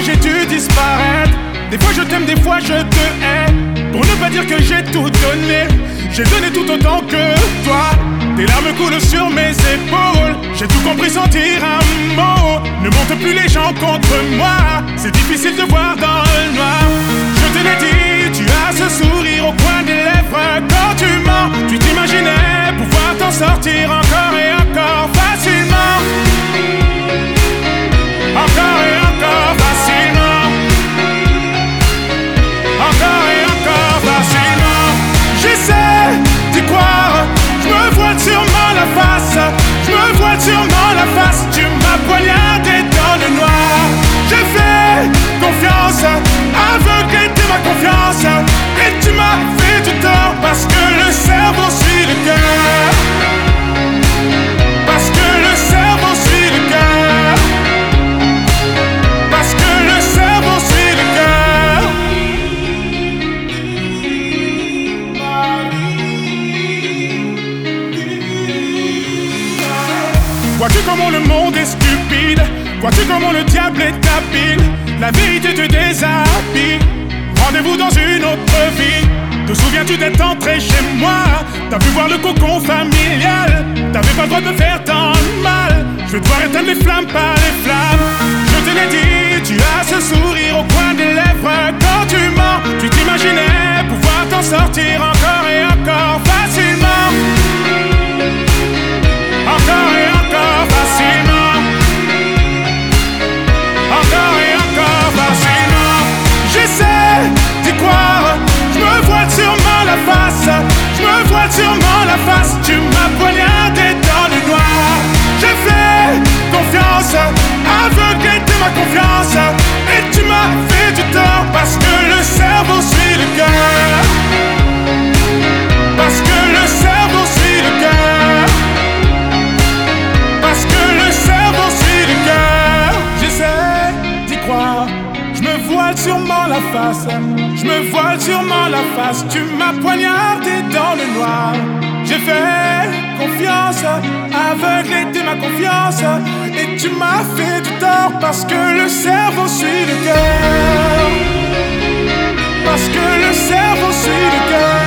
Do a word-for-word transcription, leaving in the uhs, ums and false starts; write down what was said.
j'ai dû disparaître. Des fois je t'aime, des fois je te hais. Pour ne pas dire que j'ai tout donné, j'ai donné tout autant que toi. Tes larmes coulent sur mes épaules. J'ai tout compris sans dire un mot. Ne monte plus les gens contre moi. C'est difficile de voir dans le noir. Je te l'ai dit, tu as ce sourire au coin des lèvres. Quand tu mens, tu t'imaginais pouvoir t'en sortir encore et encore facilement. Encore et encore facilement. Encore et encore facilement. J'essaie d'y croire. Je me vois sûrement la face. Je me vois sûrement la face. Tu m'as poignardé dans le noir. J'ai fait confiance, aveuglé de ma confiance. Et tu m'as fait du tort. Parce que le cerveau suit le cœur. Parce que le cerveau suit le cœur. Parce que le cerveau suit le cœur. Vois-tu comment le monde est stupide? Vois-tu comment le diable est habile? La vérité te déshabille. Rendez-vous dans une autre vie. Te souviens-tu d'être entré chez moi? T'as pu voir le cocon familial. T'avais pas le droit de me faire tant de mal. Je vais devoir éteindre les flammes par les flammes. Je te l'ai dit, tu as ce sourire au coin des lèvres. Quand tu mens, tu t'imaginais pouvoir t'en sortir encore et encore facilement. Encore et encore facilement. Encore et encore facilement. J'essaie d'y croire. Je me vois sûrement la face. Je me vois sûrement la face. Tu m'as poignardé dans le noir. J'ai fait confiance, aveuglé de ma confiance. Et tu m'as fait du tort. Parce que le cerveau suit le cœur. Parce que le cerveau suit le cœur. Parce que le cerveau suit le cœur. J'essaie d'y croire. Je me voile sûrement la face. Je me voile sûrement la face. Tu m'as poignardé dans le noir. J'ai fait confiance, aveuglé de ma confiance. Et tu m'as fait du tort. Parce que le cerveau suit le cœur. Parce que le cerveau suit le cœur.